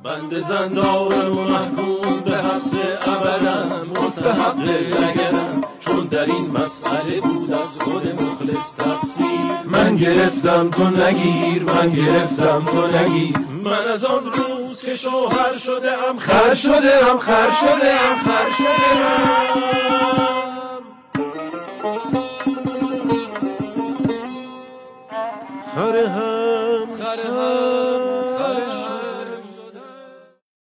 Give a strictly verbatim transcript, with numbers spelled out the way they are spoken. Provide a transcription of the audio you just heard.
بند زندارم و محکوم به حبس ابدم، مستحق لگدم چون در این مسئله بود از خود مخلص تقصیر. من گرفتم تو نگیر، من گرفتم تو نگیر، من از آن روز که شوهر شده ام خر شده ام خر شده ام خر شده ام